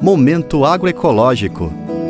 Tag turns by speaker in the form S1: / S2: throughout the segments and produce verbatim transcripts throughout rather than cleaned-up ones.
S1: Momento Agroecológico.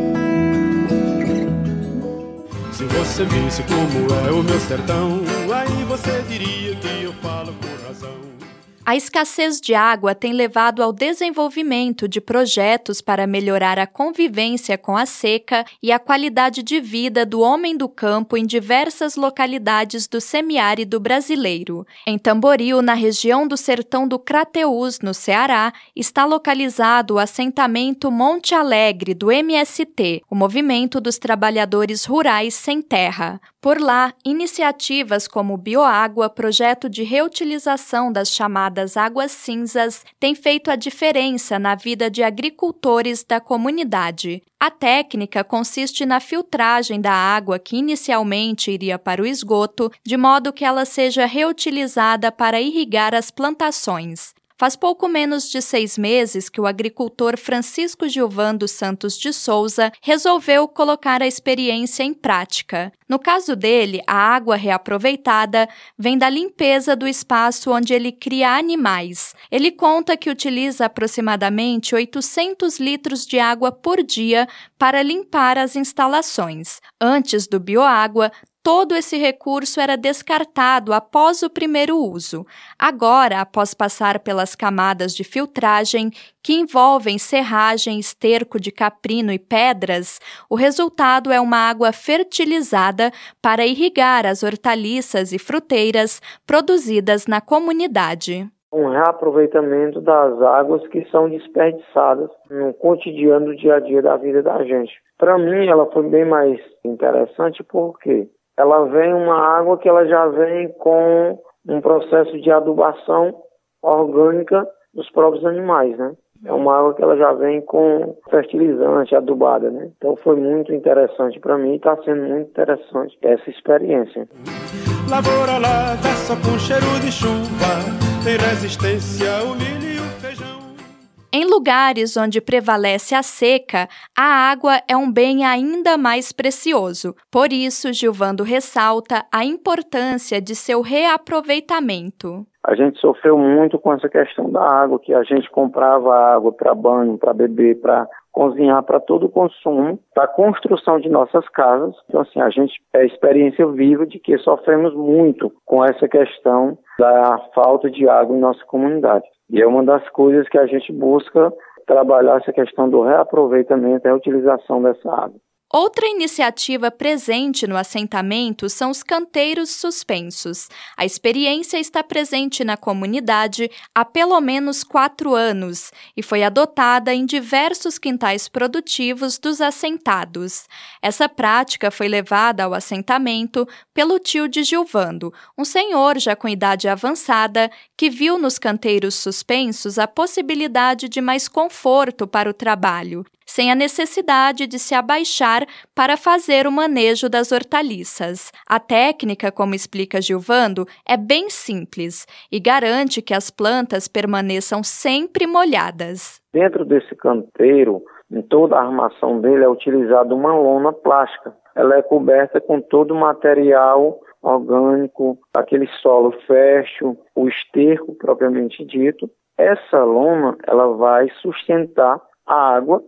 S2: Se você visse como é o meu sertão, aí você diria que eu falo por razão.
S3: A escassez de água tem levado ao desenvolvimento de projetos para melhorar a convivência com a seca e a qualidade de vida do homem do campo em diversas localidades do semiárido brasileiro. Em Tamboril, na região do sertão do Crateús, no Ceará, está localizado o assentamento Monte Alegre, do M S T, o Movimento dos Trabalhadores Rurais Sem Terra. Por lá, iniciativas como o Bioágua, projeto de reutilização das chamadas águas cinzas, têm feito a diferença na vida de agricultores da comunidade. A técnica consiste na filtragem da água que inicialmente iria para o esgoto, de modo que ela seja reutilizada para irrigar as plantações. Faz pouco menos de seis meses que o agricultor Francisco Gilvan dos Santos de Souza resolveu colocar a experiência em prática. No caso dele, a água reaproveitada vem da limpeza do espaço onde ele cria animais. Ele conta que utiliza aproximadamente oitocentos litros de água por dia para limpar as instalações. Antes do Bioágua, todo esse recurso era descartado após o primeiro uso. Agora, após passar pelas camadas de filtragem, que envolvem serragem, esterco de caprino e pedras, o resultado é uma água fertilizada para irrigar as hortaliças e fruteiras produzidas na comunidade.
S4: Um reaproveitamento das águas que são desperdiçadas no cotidiano do dia a dia da vida da gente. Para mim, ela foi bem mais interessante porque ela vem uma água que ela já vem com um processo de adubação orgânica dos próprios animais, né? É uma água que ela já vem com fertilizante, adubada, né? Então foi muito interessante para mim e está sendo muito interessante essa experiência.
S2: Lavoura lá, tá só com cheiro de chuva, tem resistência o milho e o feijão.
S3: Em lugares onde prevalece a seca, a água é um bem ainda mais precioso. Por isso, Gilvando ressalta a importância de seu reaproveitamento.
S4: A gente sofreu muito com essa questão da água, que a gente comprava água para banho, para beber, para cozinhar, para todo o consumo, para a construção de nossas casas. Então, assim, a gente é experiência viva de que sofremos muito com essa questão da falta de água em nossa comunidade. E é uma das coisas que a gente busca trabalhar essa questão do reaproveitamento e reutilização dessa água.
S3: Outra iniciativa presente no assentamento são os canteiros suspensos. A experiência está presente na comunidade há pelo menos quatro anos e foi adotada em diversos quintais produtivos dos assentados. Essa prática foi levada ao assentamento pelo tio de Gilvando, um senhor já com idade avançada que viu nos canteiros suspensos a possibilidade de mais conforto para o trabalho, sem a necessidade de se abaixar para fazer o manejo das hortaliças. A técnica, como explica Gilvando, é bem simples e garante que as plantas permaneçam sempre molhadas.
S4: Dentro desse canteiro, em toda a armação dele, é utilizada uma lona plástica. Ela é coberta com todo o material orgânico, aquele solo fértil, o esterco propriamente dito. Essa lona ela vai sustentar a água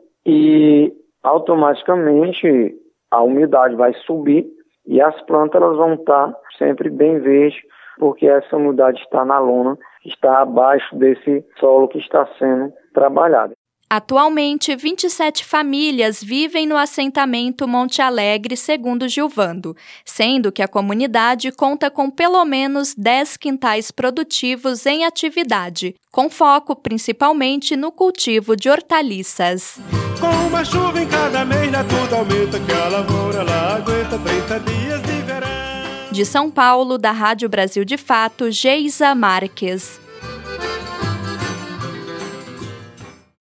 S4: e automaticamente a umidade vai subir e as plantas elas vão estar sempre bem verdes, porque essa umidade está na lona, está abaixo desse solo que está sendo trabalhado.
S3: Atualmente, vinte e sete famílias vivem no assentamento Monte Alegre, segundo Gilvando, sendo que a comunidade conta com pelo menos dez quintais produtivos em atividade, com foco principalmente no cultivo de hortaliças.
S2: Com uma chuva em cada mês, tudo aumenta, que a lavoura lá aguenta trinta dias de verão.
S3: De São Paulo, da Rádio Brasil de Fato, Geisa Marques.